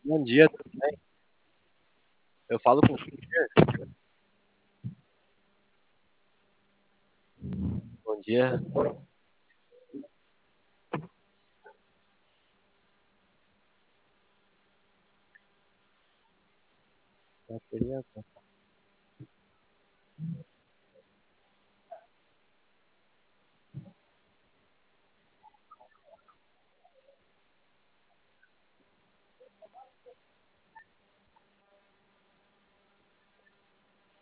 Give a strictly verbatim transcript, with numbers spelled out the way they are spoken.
Bom dia, tudo bem? Eu falo com o Peter. Bom dia. Eu queria-